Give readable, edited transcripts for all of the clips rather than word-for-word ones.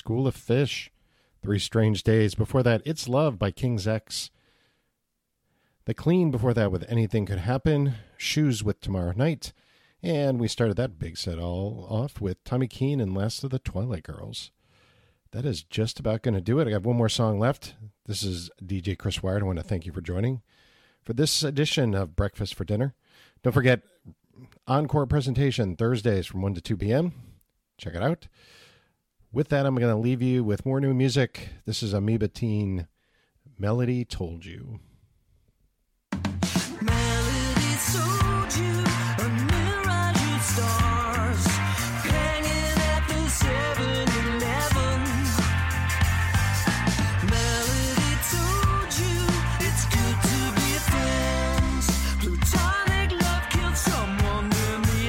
School of Fish. 3 Strange Days. Before that, It's Love by King's X. The Clean before that with Anything Could Happen. Shoes with Tomorrow Night. And we started that big set all off with Tommy Keene and Last of the Twilight Girls. That is just about going to do it. I got one more song left. This is DJ Chris Wired. I want to thank you for joining for this edition of Breakfast for Dinner. Don't forget, encore presentation Thursdays from 1 to 2 p.m. Check it out. With that, I'm going to leave you with more new music. This is Amoeba Teen, Melody Told You. Melody told you a mirage of stars hanging at the 7-Eleven. Melody told you it's good to be friends. Plutonic love killed someone in the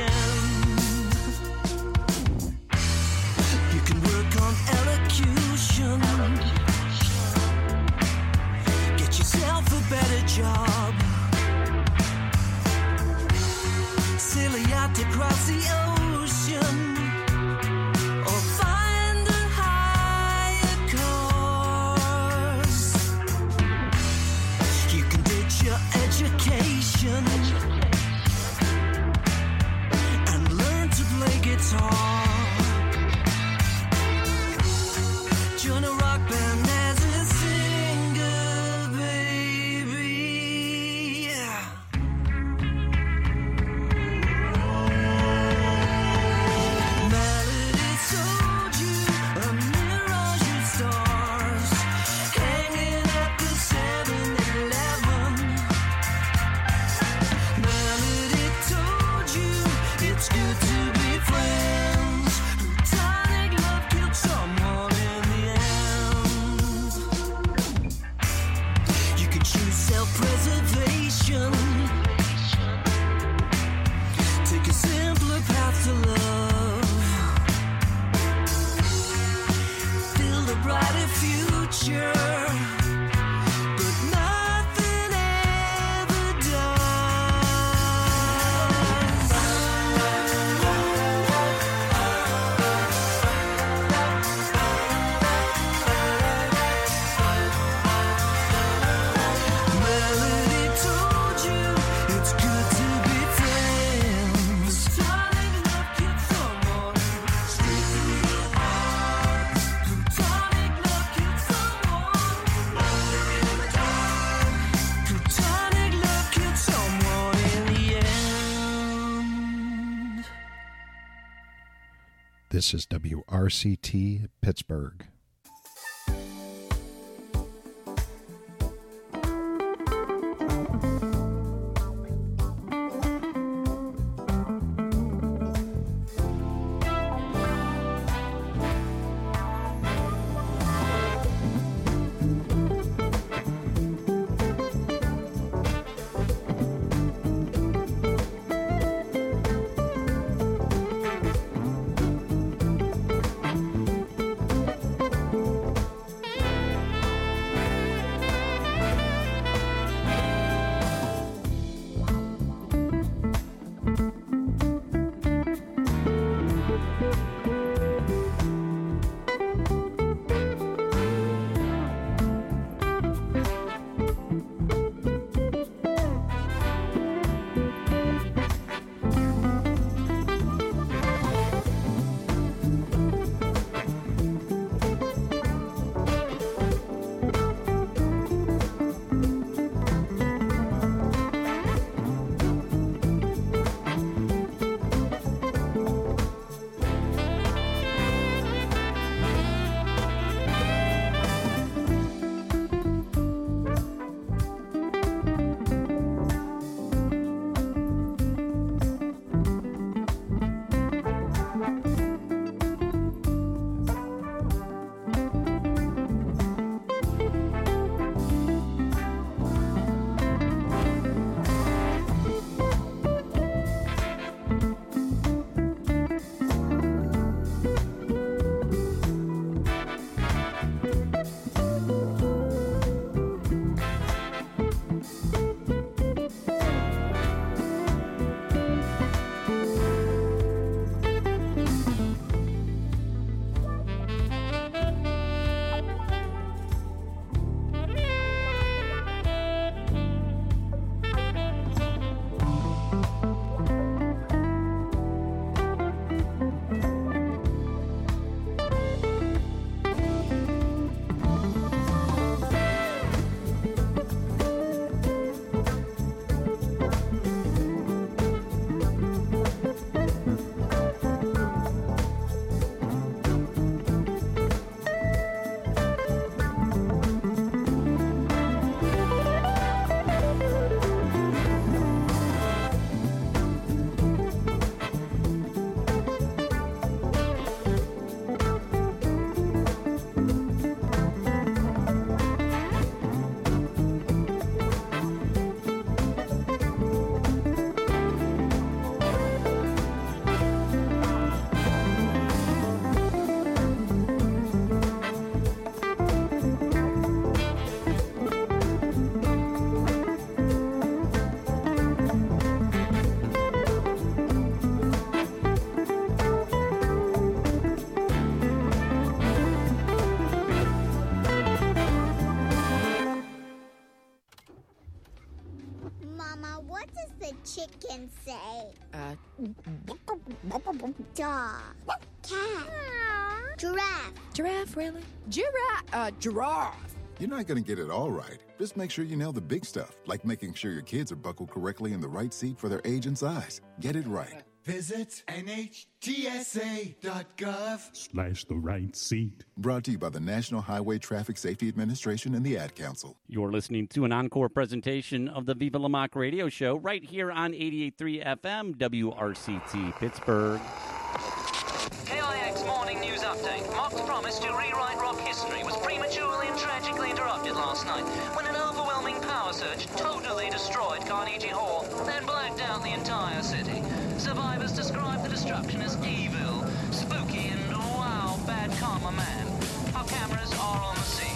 end. You can work on elocution, get yourself a better job. Sail a yacht across the ocean, or find a higher cause. You can ditch your education and learn to play guitar. Join a rock band as a singer, baby. Melody told you a mirage of stars hanging at the 7-Eleven. Melody told you it's good to be friends. Plutonic love killed someone in the end. You can choose self-preservation, take a simpler path to love, build a brighter future, but nothing ever does. Melody told you it's good to be friends. Plutonic love killed someone straight through the heart. Plutonic love killed someone under in the dark. Plutonic love killed someone in the end. This is WRCT Pittsburgh. Mama, what does the chicken say? Dog. Cat. Giraffe. Giraffe, really? Giraffe. You're not going to get it all right. Just make sure you nail the big stuff, like making sure your kids are buckled correctly in the right seat for their age and size. Get it right. Visit NHTSA.gov/ the right seat. Brought to you by the National Highway Traffic Safety Administration and the Ad Council. You're listening to an encore presentation of the Viva La Mock radio show right here on 88.3 FM WRCT Pittsburgh. KIX Morning News Update. Mock's promise to rewrite rock history was prematurely and tragically interrupted last night when an overwhelming power surge totally destroyed Carnegie Hall, then blacked out the entire city. Survivors describe the destruction as evil, spooky, and wow, bad karma man. Our cameras are on the scene.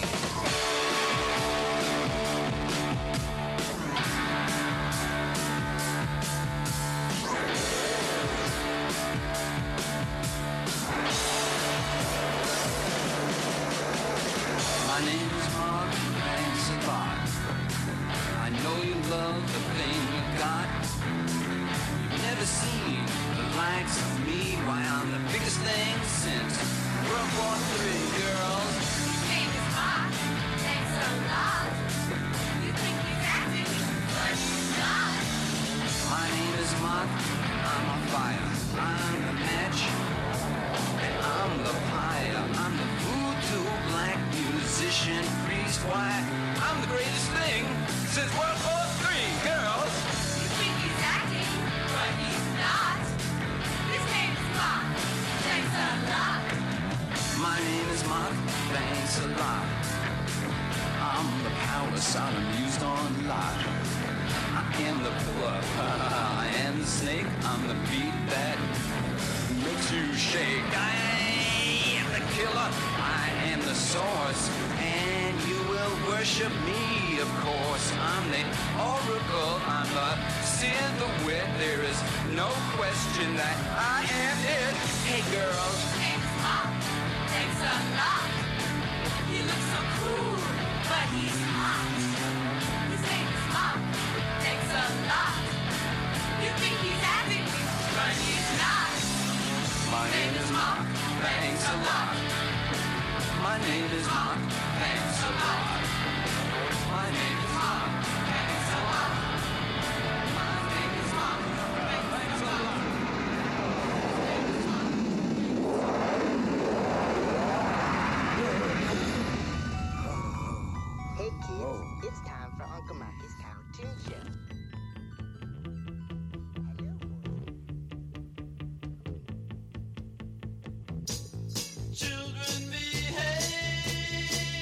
My name is Mark, thanks a lot. I know you love the thing you got. You've never seen the likes of me. Why, I'm the biggest thing since World War III, girls. His name is Mark, thanks a lot. You think he's acting, but he's not. My name is Mark, I'm on fire. I'm the match, and I'm the pyre. I'm the voodoo black musician priest. Why, I'm the greatest thing since World War III, girls. You think he's acting, but he's not. His name is Mark, thanks a lot. My name is Mark, thanks a lot. I'm the power Sodom used on Lot. I am the pillar, I am the snake. I'm the beat that makes you shake. I am the killer, I am the source, and you will worship me, of course. I'm the oracle, I'm the silhouette. There is no question that I am it. Hey girls, name is Mark, thanks a lot. He looks so cool, but he's hot. His name is Mark, thanks a lot. You think he's acting, but he's not. My name is Mark, thanks a lot. My name is Mark, thanks a lot. My name is Mark, thanks a lot. My name is Mark, thanks a lot. Hey kids, it's time for Uncle Mikey's Cartoon Show. Children behave.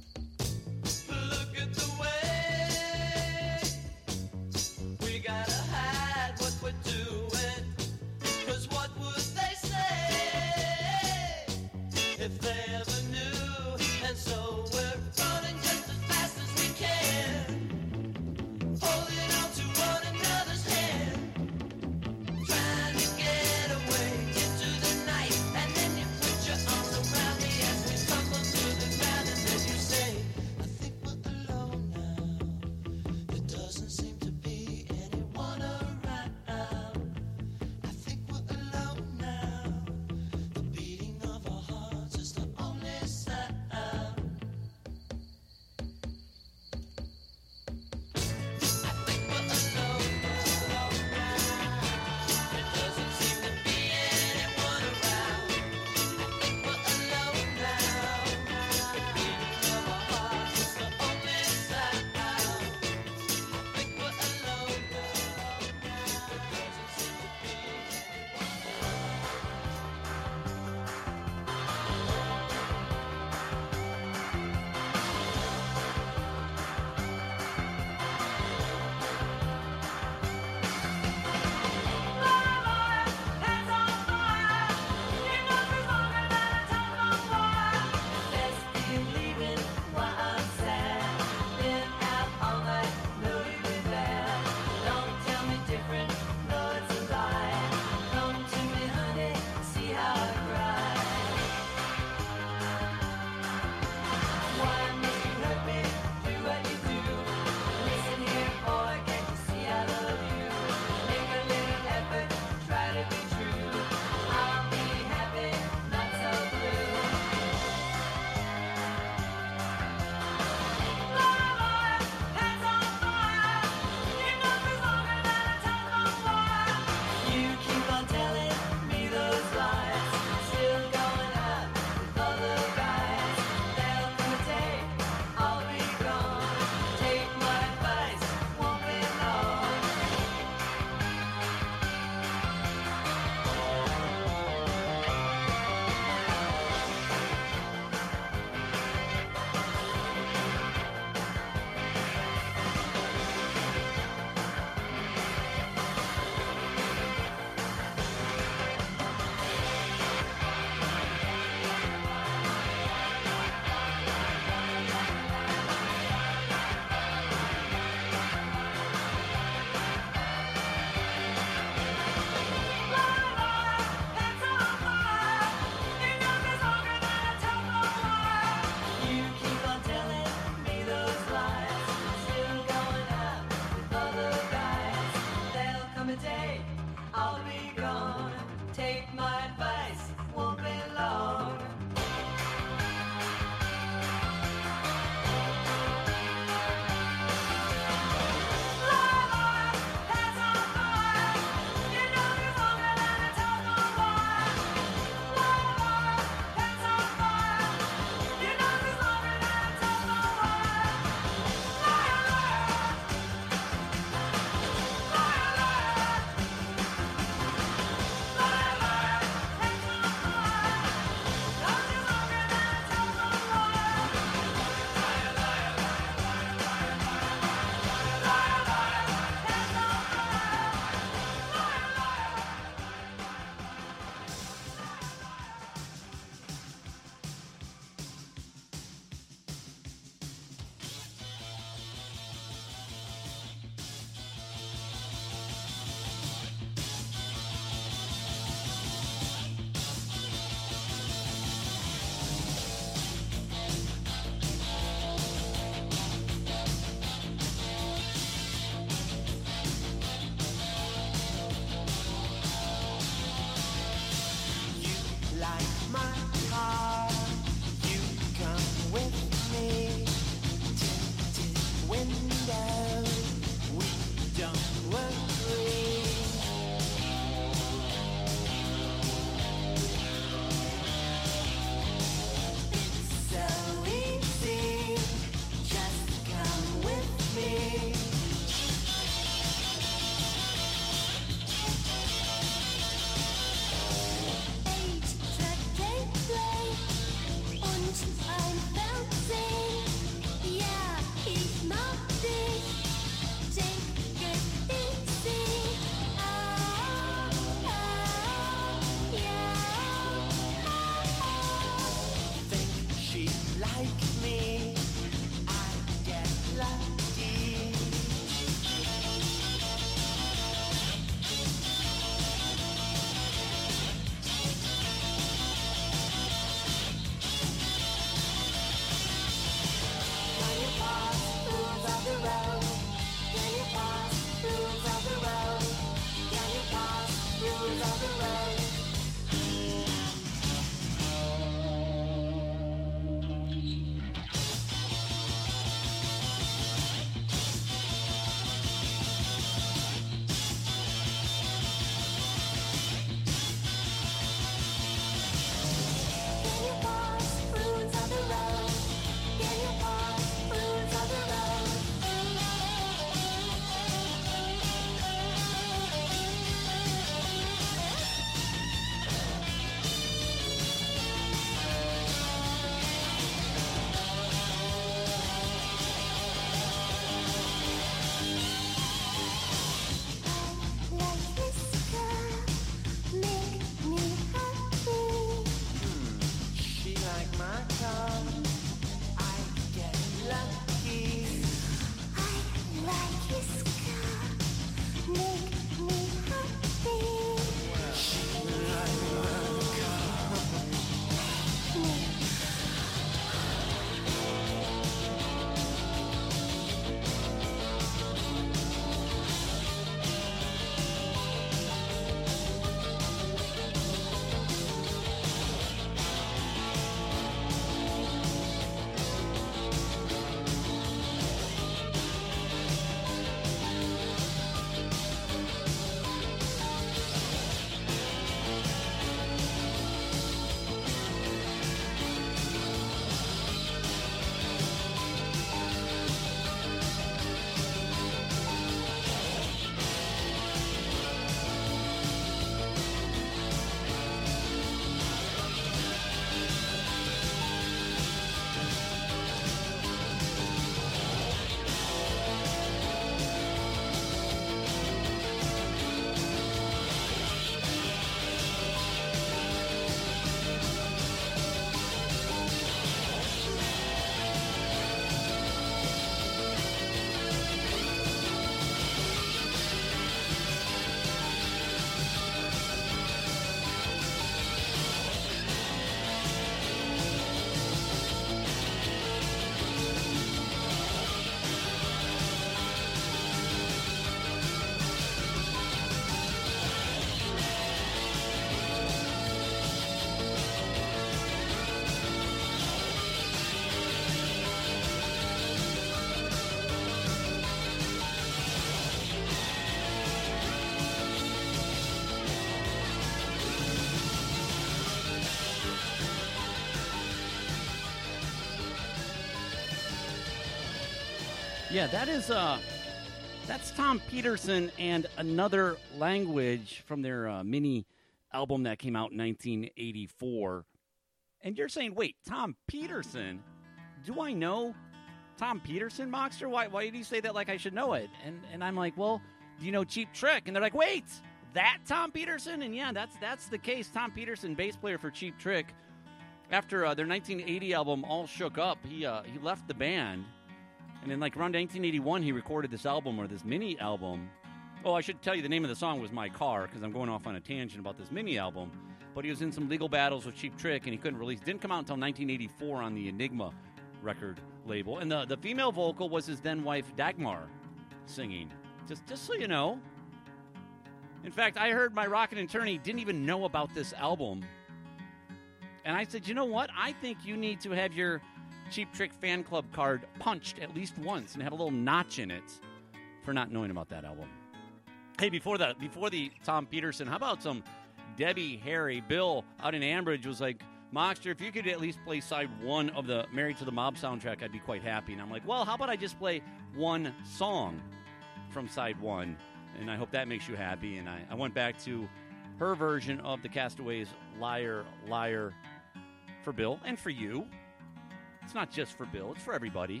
Yeah, that's Tom Peterson and Another Language from their mini album that came out in 1984. And you're saying, wait, Tom Peterson? Do I know Tom Peterson, Moxter? Why did you say that like I should know it? And I'm like, well, do you know Cheap Trick? And they're like, wait, that Tom Peterson? And yeah, that's the case. Tom Peterson, bass player for Cheap Trick. After their 1980 album, All Shook Up, he left the band. And then, like, around 1981, he recorded this album, or this mini album. Oh, I should tell you the name of the song was My Car, because I'm going off on a tangent about this mini album. But he was in some legal battles with Cheap Trick, and he couldn't release. Didn't come out until 1984 on the Enigma record label. And the female vocal was his then wife, Dagmar, singing. Just so you know. In fact, I heard my rockin' attorney didn't even know about this album. And I said, you know what? I think you need to have your Cheap Trick fan club card punched at least once and have a little notch in it for not knowing about that album. Hey, before the Tom Peterson, how about some Debbie Harry? Bill out in Ambridge was like, Moxter, if you could at least play side one of the Married to the Mob soundtrack, I'd be quite happy. And I'm like, well, how about I just play one song from side one? And I hope that makes you happy. And I went back to her version of the Castaways' Liar, Liar for Bill and for you. It's not just for Bill, it's for everybody.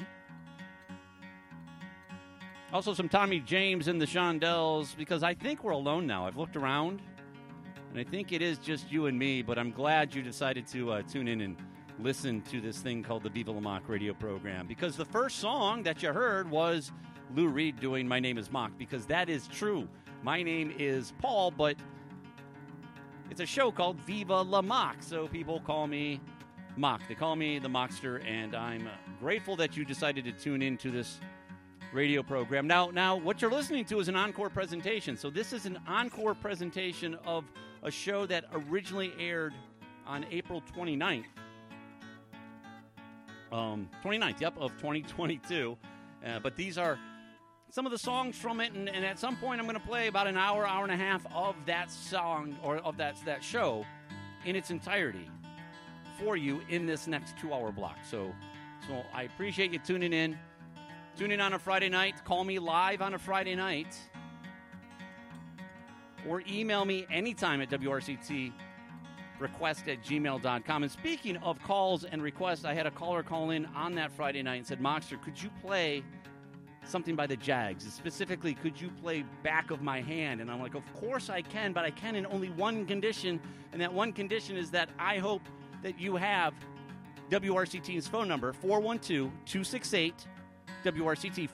Also, some Tommy James and the Shondells, because I think we're alone now. I've looked around, and I think it is just you and me, but I'm glad you decided to tune in and listen to this thing called the Viva La Mock radio program, because the first song that you heard was Lou Reed doing My Name is Mock, because that is true. My name is Paul, but it's a show called Viva La Mock, so people call me Mock. They call me the Mockster, and I'm grateful that you decided to tune into this radio program. Now, what you're listening to is an encore presentation. So this is an encore presentation of a show that originally aired on April 29th. 29th, yep, of 2022. But these are some of the songs from it, and at some point I'm going to play about an hour and a half of that song, or of that show in its entirety for you in this next 2-hour block. So I appreciate you tuning in. Tune in on a Friday night. Call me live on a Friday night. Or email me anytime at wrctrequest@gmail.com. And speaking of calls and requests, I had a caller call in on that Friday night and said, Moxter, could you play something by the Jags? Specifically, could you play Back of My Hand? And I'm like, of course I can, but I can in only one condition. And that one condition is that I hope that you have WRCT's phone number, 412-268 WRCT,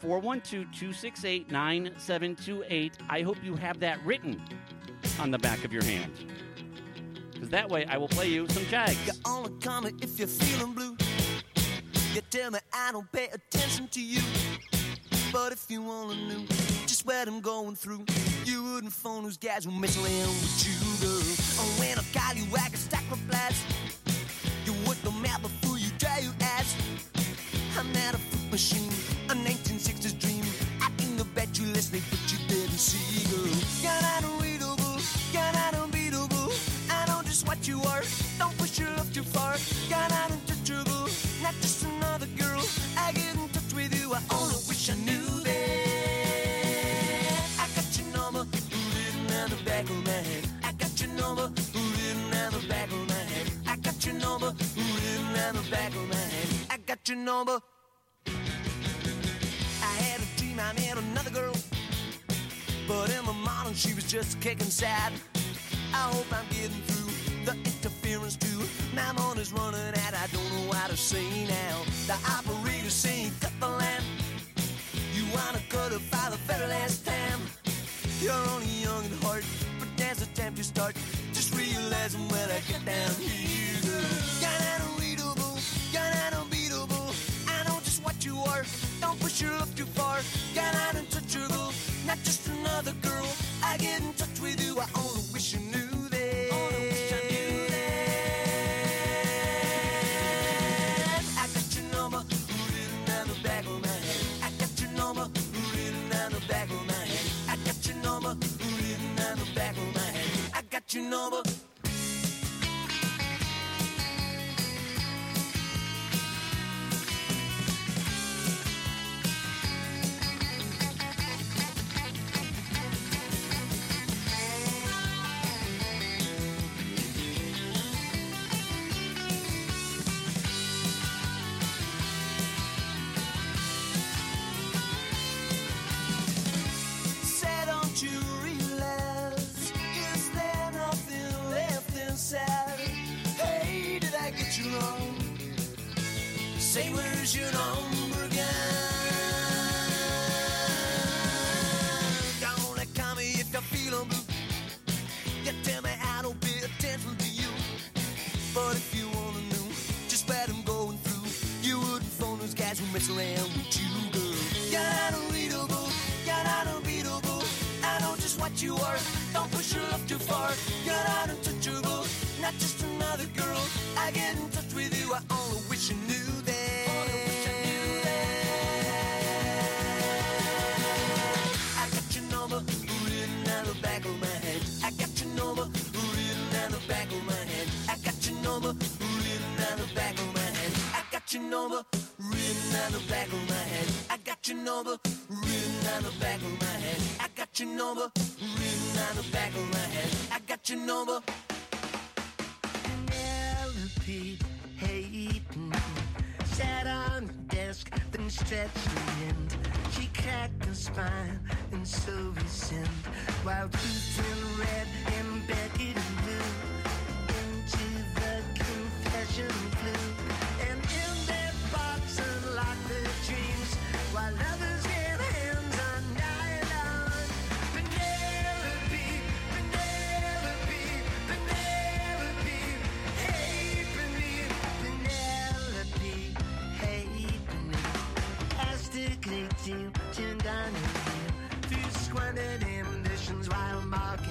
412-268-9728. I hope you have that written on the back of your hand, because that way I will play you some Jags. You only call me if you're feeling blue. You tell me I don't pay attention to you. But if you only knew just what I'm going through, you wouldn't phone those guys who mess around with you, girl. Oh, when I call you, I can stack replies. You work the map before you dry your eyes. I'm not a fruit machine, a 1960s dream. I think I bet you listening, but you didn't see, girl. You're not unreadable, you're not unbeatable. I know just what you are, don't push your love too far. You're not untouchable, not just another girl. I get in touch with you, I only wish I knew that. I got your number, written on the back of my head. I got your number, written on the back of my head. I got your number, written on the back of my head. I got your number. I had a dream I met another girl, but in the morning she was just kicking sad. I hope I'm getting through the interference too. My money's running out, I don't know what to say now. The operator's saying cut the line. You wanna cut it for the very last time. You're only young at heart, but there's a time to start. Just realizing when I get down here, girl. You're not unreadable, you're not unbeatable. I know just what you are, don't push your love too far. You're not untouchable, not just another girl. I get in touch with you, I only wish you knew that. Only wish I knew that. I got your number, written on the back of my head. I got your number, written on the back of my head. I got your number, written on the back of my head. I got your number. your number again. Gonna call me if you're feeling blue. You tell me I don't pay attention to you. But if you wanna know just what I'm going through, you wouldn't phone those guys who mess around with you, girl. You're not unreadable, you're not unbeatable. I know just what you are, don't push your love too far. You're not untouchable, not just another girl. I get in touch with you, I only wish you knew that. I got your number written on the back of my head. I got your number written on the back of my head. I got your number written on the back of my head. I got your number written on the back of my head. I got your number written on the back of my head. I got your number written on the back of my head. I got your number. Penelope Hayden sat on the desk, then stretched her end. She cracked her spine, and so we sinned. While Ruth in red and Beckett in blue into the confession flew. And in their box unlocked their dreams, while others get hands on nylon. Penelope, Penelope, Penelope, hey Penelope, hey Penelope. As the great deal turned on her heel, through squandered ambitions while Mark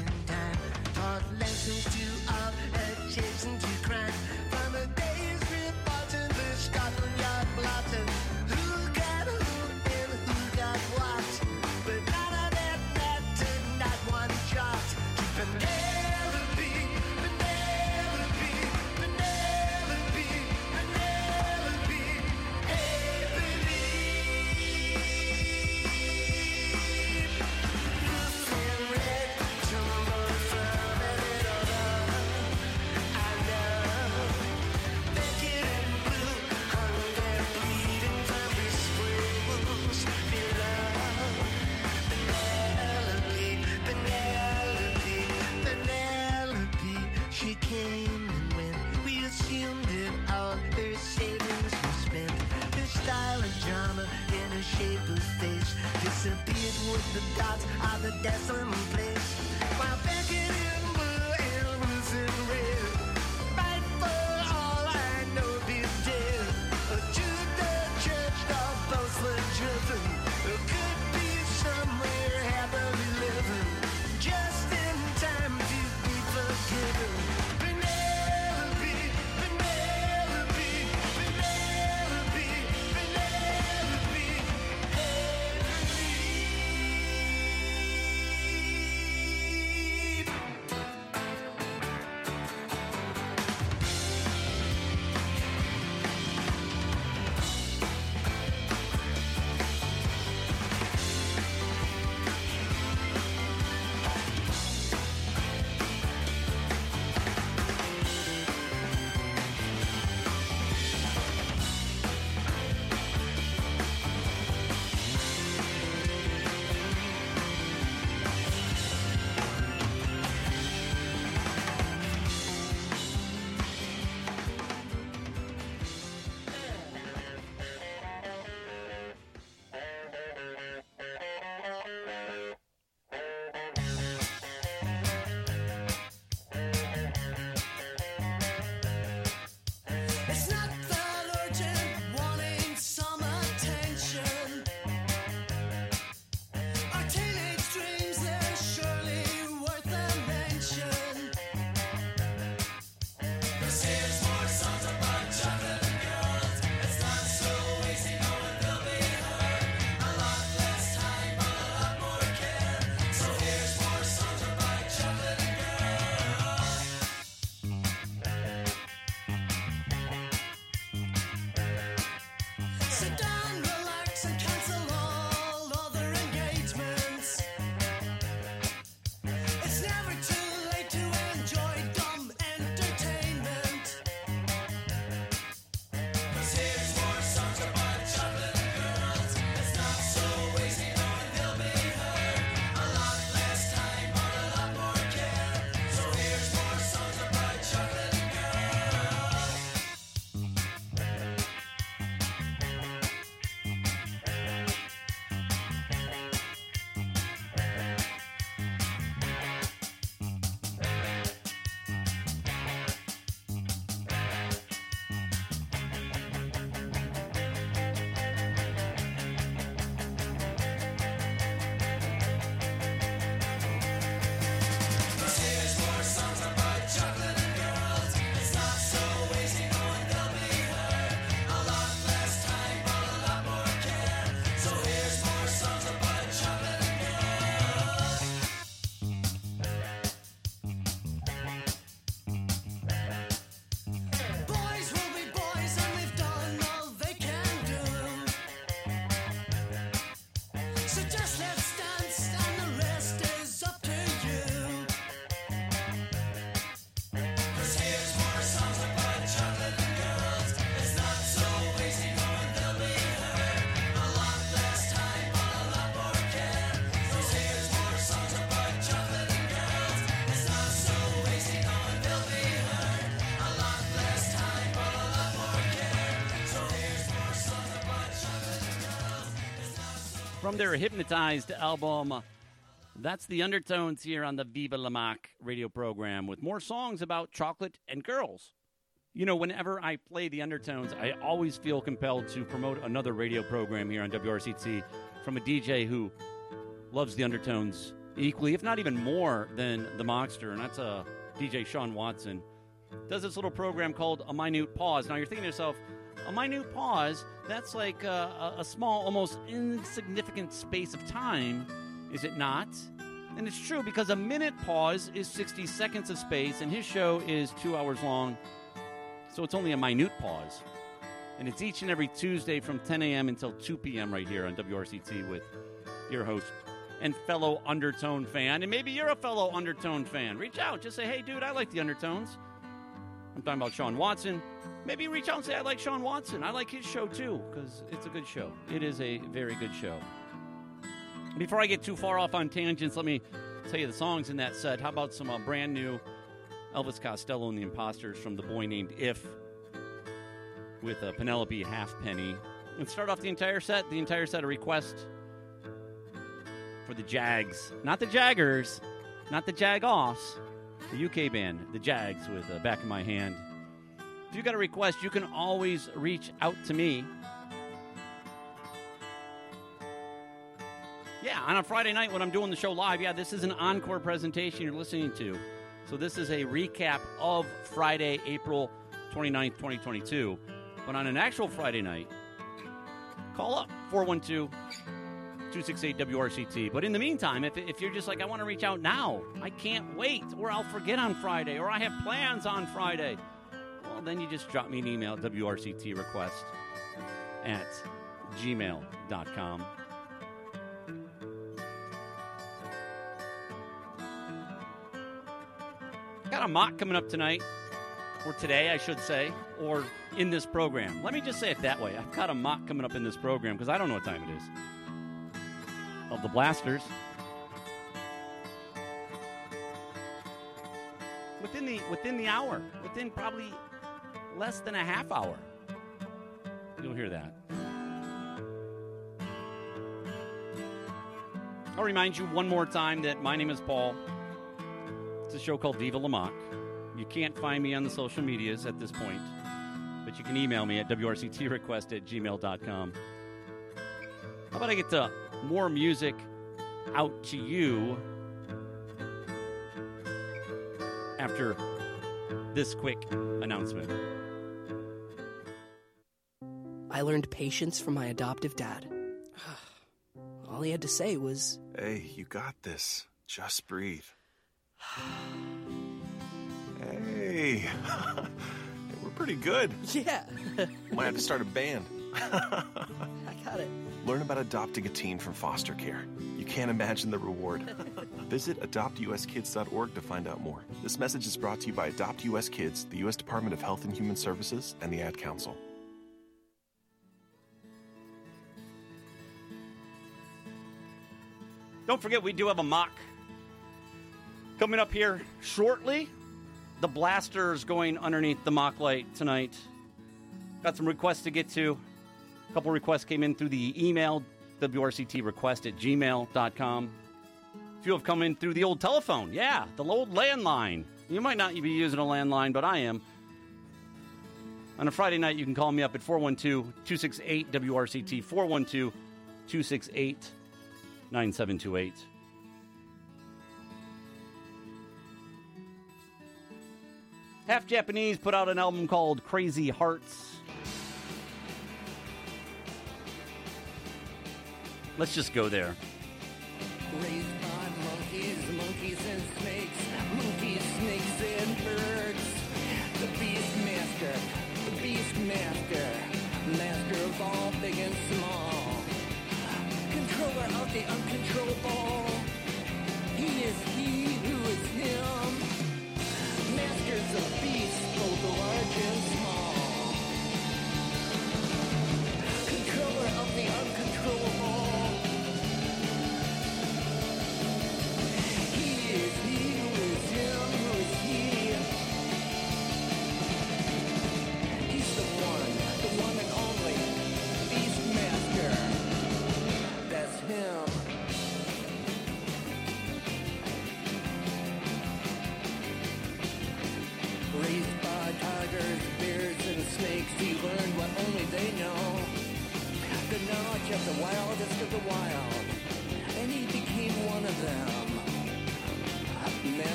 From their Hypnotized album. That's the Undertones here on the Viva La Mac radio program with more songs about chocolate and girls. You know, whenever I play the Undertones, I always feel compelled to promote another radio program here on WRCT from a DJ who loves the Undertones equally, if not even more than the Mockster, and that's DJ Sean Watson. Does this little program called A Minute Pause. Now, you're thinking to yourself, a minute pause, that's like a small, almost insignificant space of time, is it not? And it's true, because a minute pause is 60 seconds of space, and his show is 2 hours long, so it's only a minute pause. And it's each and every Tuesday from 10 a.m. until 2 p.m. right here on WRCT with your host and fellow Undertone fan. And maybe you're a fellow Undertone fan. Reach out. Just say, hey, dude, I like the Undertones. I'm talking about Sean Watson. Maybe reach out and say, I like Sean Watson. I like his show, too, because it's a good show. It is a very good show. Before I get too far off on tangents, let me tell you the songs in that set. How about some brand new Elvis Costello and the Imposters from The Boy Named If with Penelope Halfpenny. And start off the entire set a request for the Jags. Not the Jaggers, not the Jag-Offs, the UK band, the Jags with Back in My Hand. If you got a request, you can always reach out to me. Yeah, on a Friday night when I'm doing the show live, this is an encore presentation you're listening to. So this is a recap of Friday, April 29th, 2022. But on an actual Friday night, call up 412-268-WRCT. But in the meantime, if you're just like, I want to reach out now, I can't wait, or I'll forget on Friday, or I have plans on Friday, well, then you just drop me an email, WRCTrequest@gmail.com. Got a mock coming up tonight, or today, I should say, or in this program. Let me just say it that way. I've got a mock coming up in this program because I don't know what time it is. Of the Blasters. Within the hour, within probably less than a half hour, you'll hear that. I'll remind you one more time that my name is Paul. It's a show called Viva La Mac. You can't find me on the social medias at this point, but you can email me at WRCTrequest@gmail.com. How about I get more music out to you after this quick announcement. I learned patience from my adoptive dad. All he had to say was, "Hey, you got this. Just breathe." Hey, we're pretty good. Yeah. Might have to start a band. I got it. Learn about adopting a teen from foster care. You can't imagine the reward. Visit adoptuskids.org to find out more. This message is brought to you by Adopt US Kids, the U.S. Department of Health and Human Services, and the Ad Council. Don't forget, we do have a mock coming up here shortly. The Blasters going underneath the mock light tonight. Got some requests to get to. A couple requests came in through the email, WRCTrequest@gmail.com. A few have come in through the old telephone. Yeah, the old landline. You might not be using a landline, but I am. On a Friday night, you can call me up at 412-268-WRCT, 412-268-9728. Half Japanese put out an album called Crazy Hearts. Let's just go there. Raised by monkeys and snakes, monkeys, snakes and birds. The beast master, master of all big and small. Controller of the uncontrollable. He is he who is him. Masters of beasts, both large and small. Controller of the uncontrollable.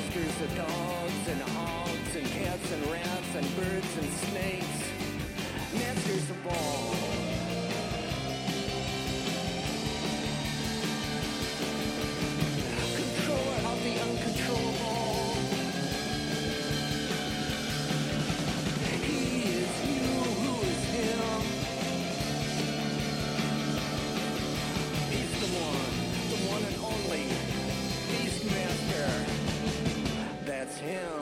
Masters of dogs and hogs and cats and rats and birds and snakes. Masters of all. Controller of the uncontrollable. He is you, who is him. He's the one and only Beastmaster. That's him.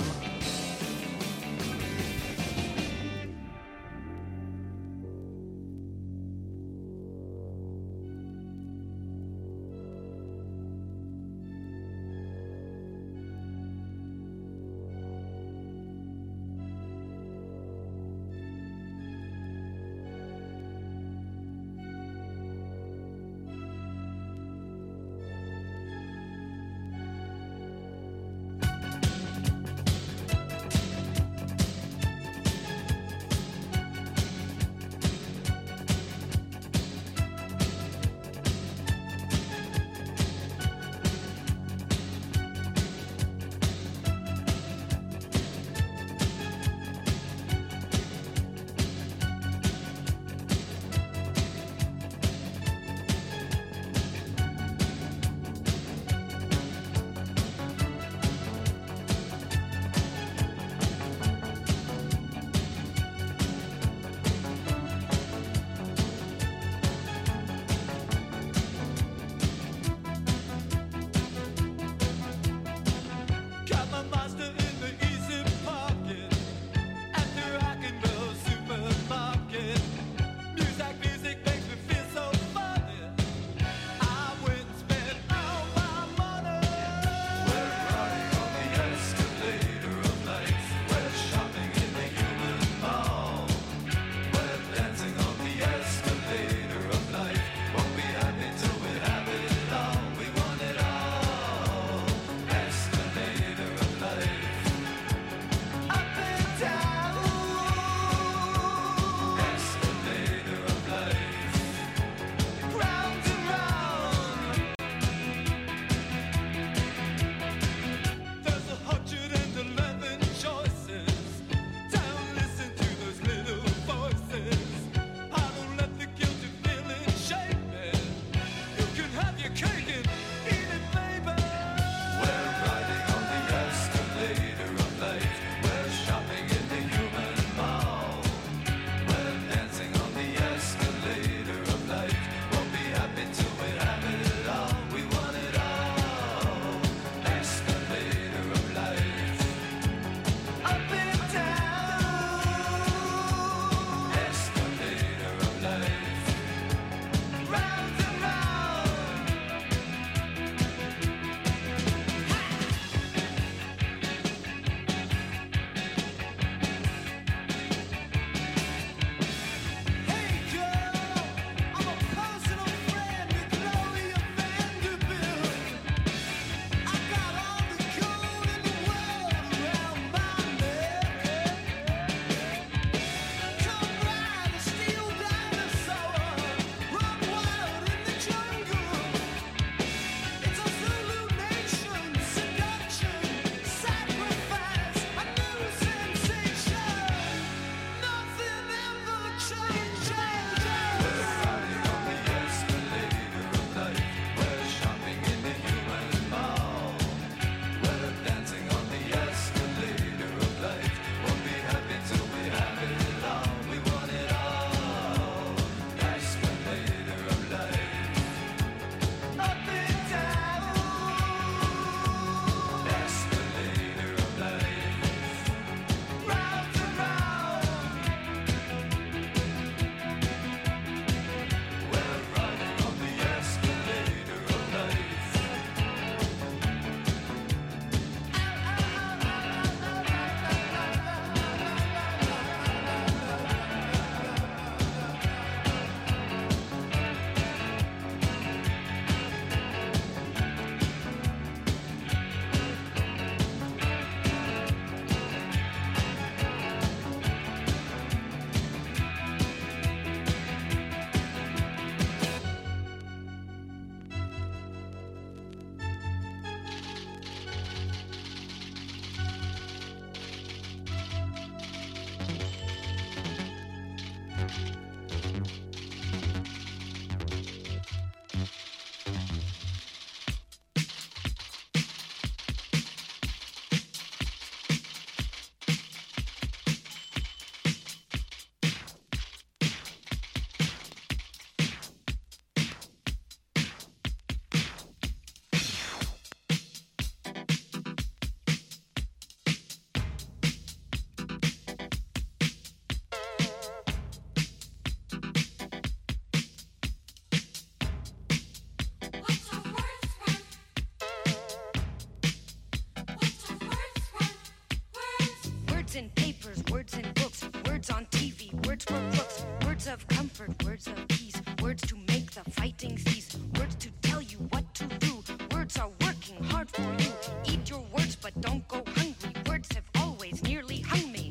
Words in papers, words in books, words on TV, words for crooks, words of comfort, words of peace, words to make the fighting cease, words to tell you what to do. Words are working hard for you. Eat your words, but don't go hungry. Words have always nearly hung me.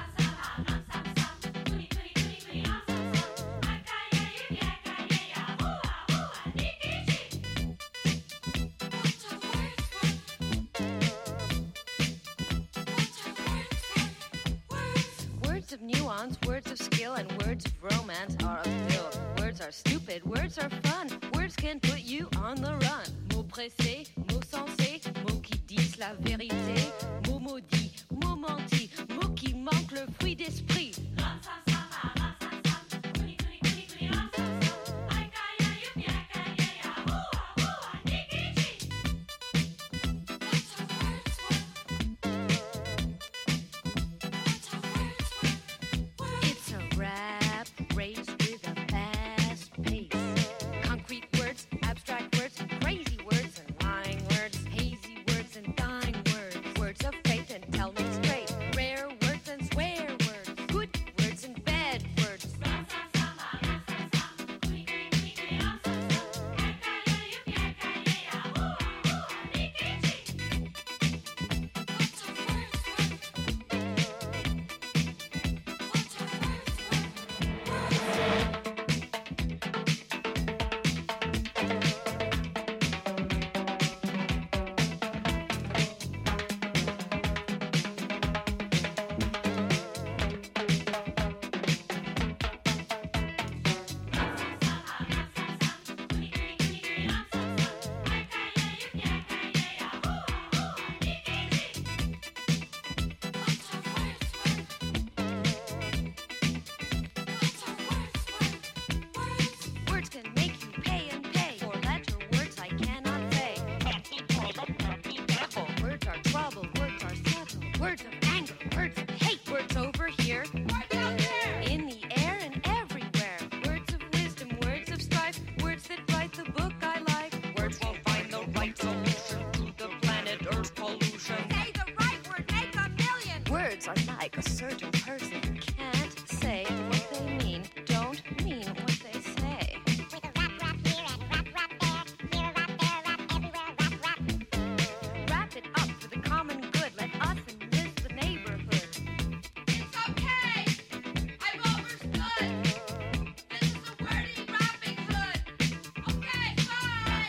Words of nuance, words of skill, and words of romance are a fill. Words are stupid, words are fun. Words can put you on the run. Mots pressés, mots sensés, mots qui disent la vérité. Mots maudits, mots mentis, mots qui manquent le fruit d'esprit. It's a rap race with a fast pace. Concrete words, abstract words, crazy words and lying words, hazy words and dying words, words of faith and tell me straight, rare words and swear words, good words and bad words. Words can make you pay and pay. For letter words I cannot say. Words are trouble, words are subtle. Words of anger, words of hate. Words over here, in the air and everywhere. Words of wisdom, words of strife. Words that write the book I like. Words will find the right solution to the planet Earth pollution. Say the right word, make a million. Words are like a certain person. Can't say what they mean. Don't mean what they say. Wrap it up for the common good. Let us enlist the neighborhood. It's okay. I've overstood. This is a wordy wrapping hood. Okay, bye.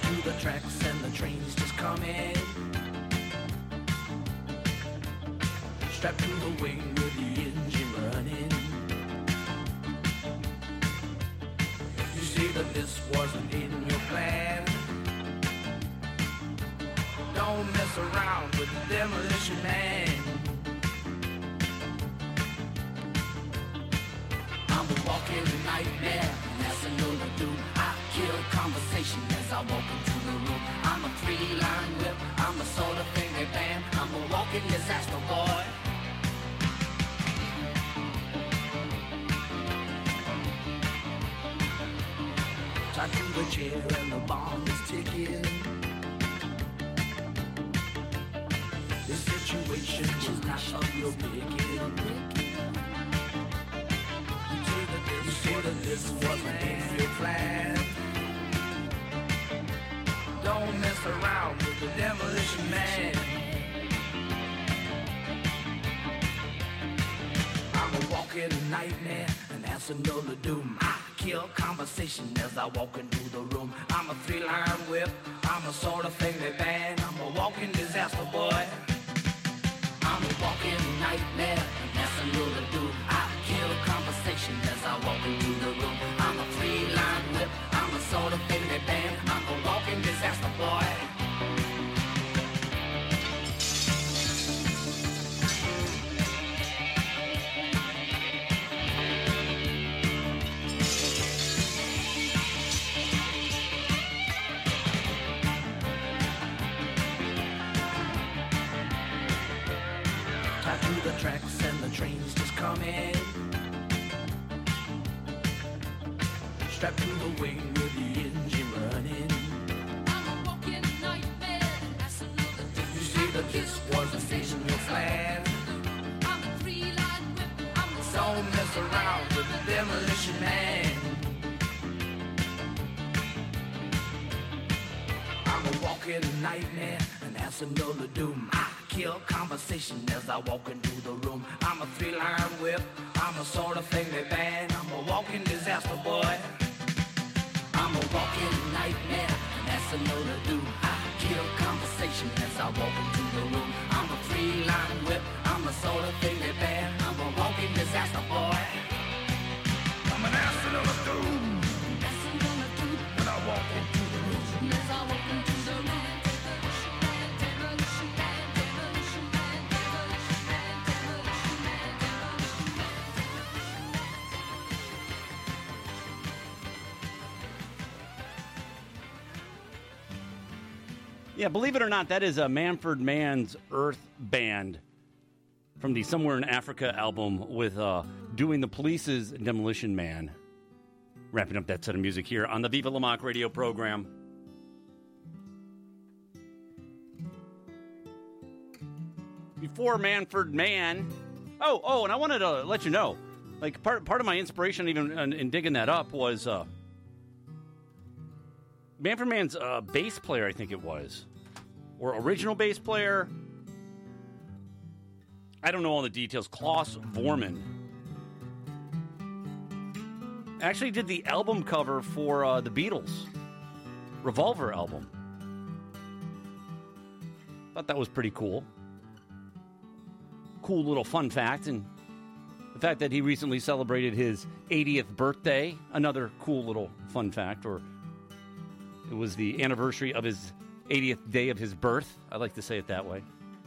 through the tracks and the trains just coming. Strapped to the wing with the engine running. You say that this wasn't in your plan. Don't mess around with the Demolition Man. I'm a walking nightmare, that's another dude. I kill conversation as I walk into the room. I'm a three-line whip, I'm a sort of thing they ban. I'm a walking disaster boy. Tied to the chair and the bomb is ticking. This situation was not of your picking. You say that this wasn't in your plan. Don't mess around with the Demolition Man. I'm a walking nightmare, and that's another doom. I kill conversation as I walk into the room. I'm a three-line whip, I'm a sort of thing they ban. I'm a walking disaster boy. I'm a walking nightmare, and that's another dude. I kill conversation as I walk into the room. I'm a three-line whip, I'm a sort of thing they ban. I'm a walking disaster boy. Tied to the tracks and the trains just coming. Strapped to the wing with the engine running. I'm a walking nightmare, that's another dude. You say that this wasn't in your plan. I'm a three-line whip, I'm a don't mess around with the Demolition Man. I'm a walking nightmare, and that's another doom. I kill conversation as I walk into the room. I'm a three-line whip, I'm a sort of thing they ban. I'm a walking disaster boy. I'm a walking nightmare, and that's another doom. I kill conversation as I walk into the room. I'm a three-line whip, I'm a sort of thing they ban. I'm a walking disaster boy. I'm an absolute doom. That's another doom. When I walk into the room. As I walk into the room. Demolition Man, Demolition Man, Demolition Man, Demolition Man, Demolition Man, Demolition Man. Yeah, believe it or not, that is a Manfred Mann's Earth Band from the Somewhere in Africa album with Doing the Police's Demolition Man. Wrapping up that set of music here on the Viva La Mock radio program. Before Manfred Mann. Oh, and I wanted to let you know, like part of my inspiration even in digging that up was Manfred Mann's bass player, I think it was, or original bass player. I don't know all the details. Klaus Vormann actually did the album cover for the Beatles' Revolver album. Thought that was pretty cool. Cool little fun fact, and the fact that he recently celebrated his 80th birthday, another cool little fun fact, or it was the anniversary of his 80th day of his birth. I like to say it that way.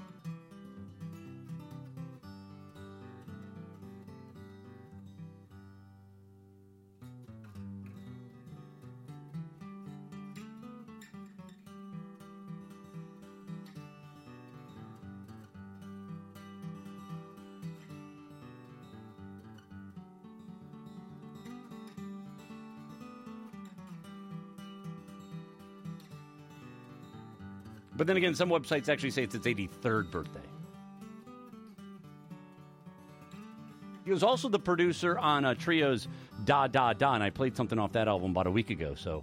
But then again, some websites actually say it's its 83rd birthday. He was also the producer on Trio's Da Da Da, and I played something off that album about a week ago, so.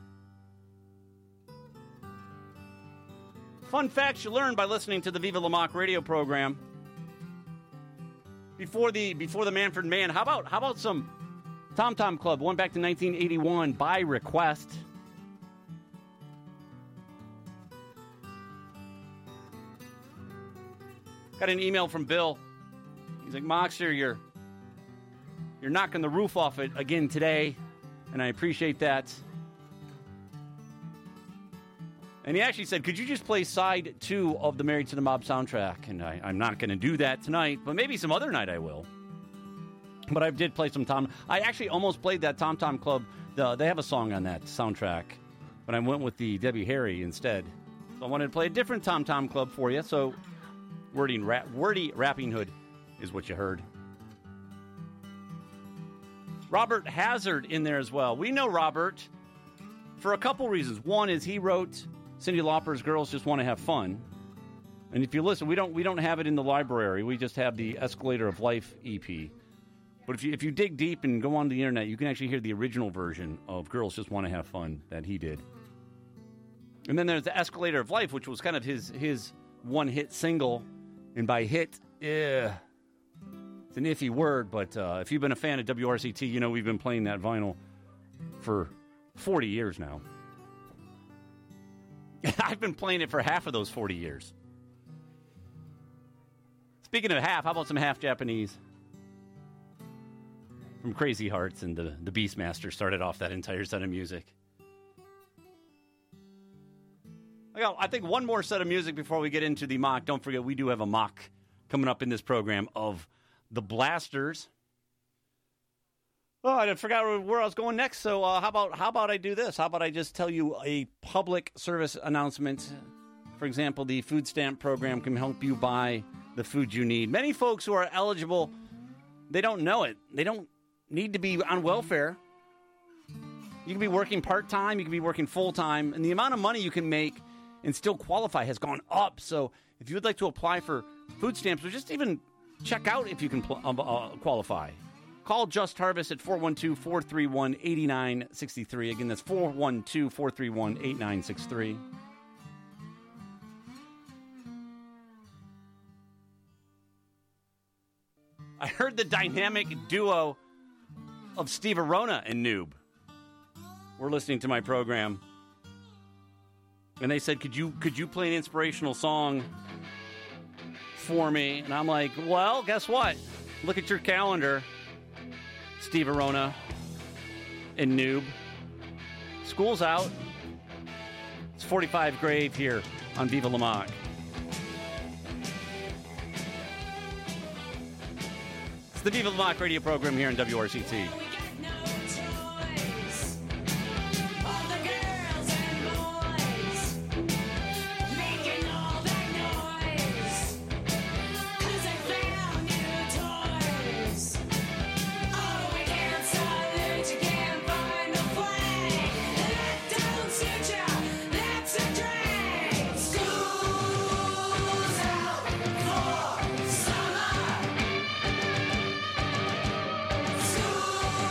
Fun facts you learn by listening to the Viva La Mock radio program. Before the Manfred Mann, how about some Tom Tom Club, one back to 1981 by request. Got an email from Bill. He's like, Moxer, you're knocking the roof off it again today, and I appreciate that. And he actually said, could you just play side 2 of the Married to the Mob soundtrack? And I'm not going to do that tonight, but maybe some other night I will. But I did play some Tom. I actually almost played that Tom Tom Club. They have a song on that soundtrack, but I went with the Debbie Harry instead. So I wanted to play a different Tom Tom Club for you. So wordy Rapping Hood is what you heard. Robert Hazard in there as well. We know Robert for a couple reasons. One is he wrote Cyndi Lauper's Girls Just Want to Have Fun. And if you listen, we don't have it in the library. We just have the Escalator of Life EP. But if you dig deep and go on the internet, you can actually hear the original version of Girls Just Want to Have Fun that he did. And then there's the Escalator of Life, which was kind of his one-hit single. And by hit, it's an iffy word, but if you've been a fan of WRCT, you know we've been playing that vinyl for 40 years now. I've been playing it for half of those 40 years. Speaking of half, how about some half Japanese? From Crazy Hearts, and the Beastmaster started off that entire set of music. I think one more set of music before we get into the mock. Don't forget, we do have a mock coming up in this program of the Blasters. Oh, I forgot where I was going next, so how about I do this? How about I just tell you a public service announcement? For example, the food stamp program can help you buy the food you need. Many folks who are eligible, they don't know it. They don't need to be on welfare. You can be working part-time, you can be working full-time, and the amount of money you can make and still qualify has gone up. So if you would like to apply for food stamps, or just even check out if you can qualify, call Just Harvest at 412-431-8963. Again, that's 412-431-8963. I heard the dynamic duo of Steve Arona and Noob were listening to my program, and they said, could you play an inspirational song for me? And I'm like, well, guess what? Look at your calendar, Steve Arona and Noob. School's out. It's 45 Grave here on Viva La Mock. It's the Viva La Mock radio program here on WRCT. School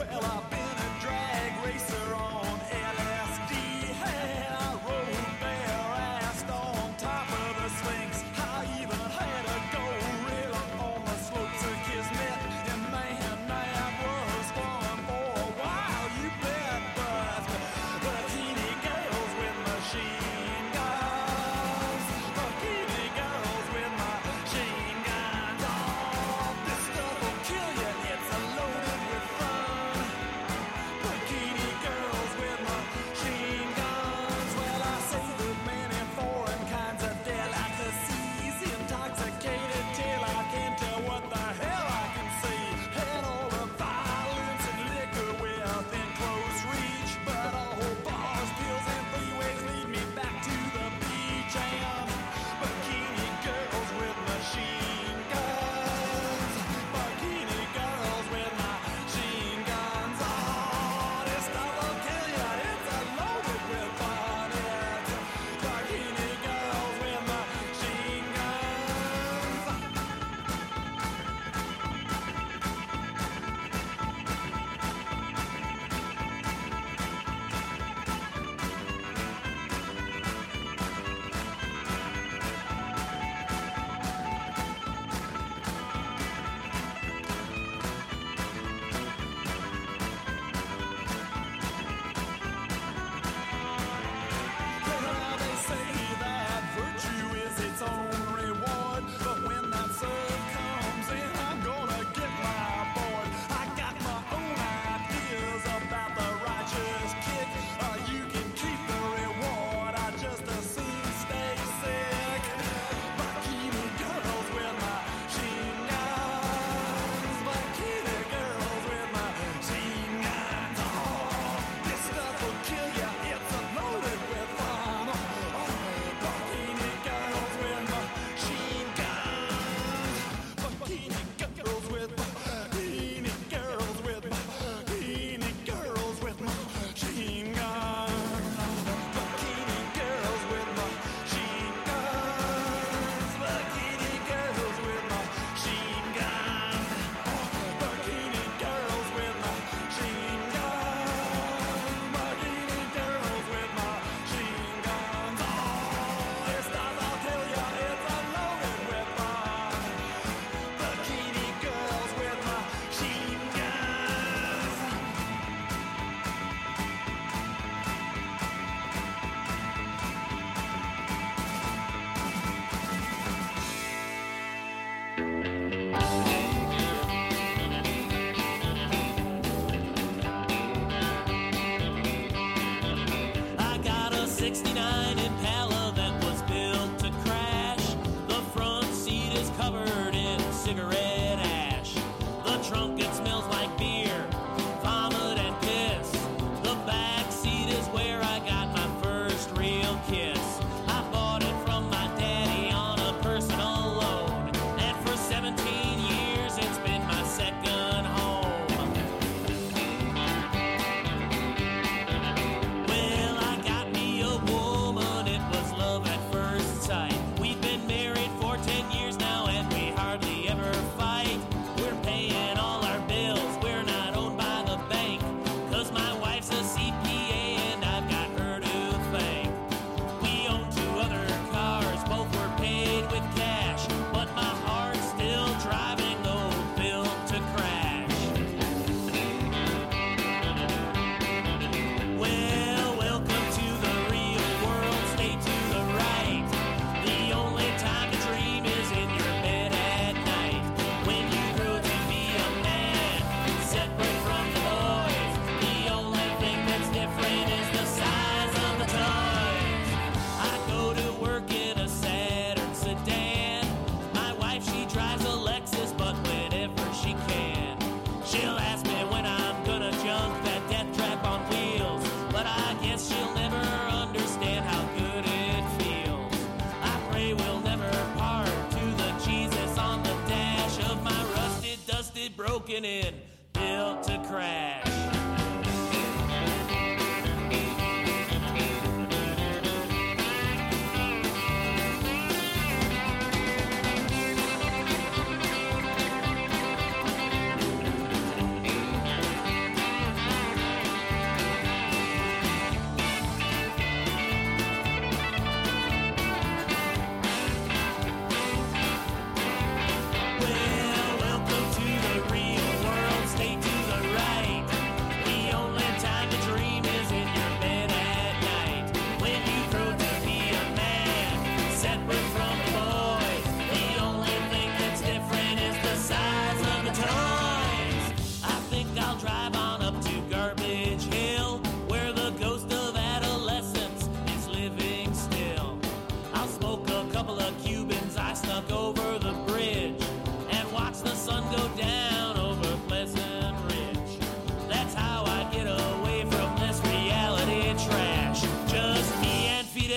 Well, I've been a drag racer on LSD. Hey, I rode bare-assed on top of the Sphinx. I even had a gorilla on the slopes of Kismet. And man, that was fun for a while, you bet. But bikini girls with machine guns, bikini girls with machine guns. Oh, this stuff will kill you. It's a loaded with fun. Bikini girls with machine guns. Well, I savored many foreign kinds of delicacies, intoxicated till I can't tell what the hell I can see. Had all the violence and liquor within close reach, but all bars, pills, and freeways lead me back to the beach. And bikini girls with machine guns, bikini girls with machine guns. Oh, this stuff will kill you. It's a loaded with fun. It's bikini girls with machine guns. Well, they say that virtue is its own reward, but when that serve comes in, I'm gonna get my board. I got my own ideas about the righteous kick. You can keep the reward, I just as soon stay sick. Bikini girls with machine guns, bikini girls with machine guns. Oh, this stuff will kill you. It's a loaded with fun. Oh, bikini girls with machine guns, bikini girls with bikini girls with bikini girls with machine guns, bikini girls with machine guns, bikini girls with machine guns, bikini girls with machine guns, bikini girls with machine guns. Oh, this stuff I'll tell ya, it's a loaded with fun. Bikini girls with machine guns. I got a 69 Impala that was built to crash. The front seat is covered in cigarette ash. The trunk, it smells like beer, vomit and piss. The back seat is where I got my first real kiss. I bought it from my daddy on a personal loan, and for 17 years it's been my second home. Well, I got me a woman, it was love at first sight. We've been married for 10 years now and we hardly ever fight. We're paying all our bills, we're not owned by the bank, 'cause my wife's a CPA and I've got her to thank. We own 2 other cars, both were paid with cash, but my heart's still driving old Built to crash. Well, welcome to the real world, stay to the right. The only time to dream is in your bed at night. When you grow to be a man, separate from the boys, the only thing that's different is the size of the toys. I go to work in a Saturn sedan. My wife, she drives a Lexus, but whenever she can, she'll ask me when I'm gonna junk that death trap on wheels. But I guess she'll never understand how good it feels. I pray we'll never part, to the Jesus on the dash of my rusted, dusted, broken in, built to crash.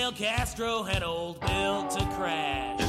Fidel Castro had old Bill to crash.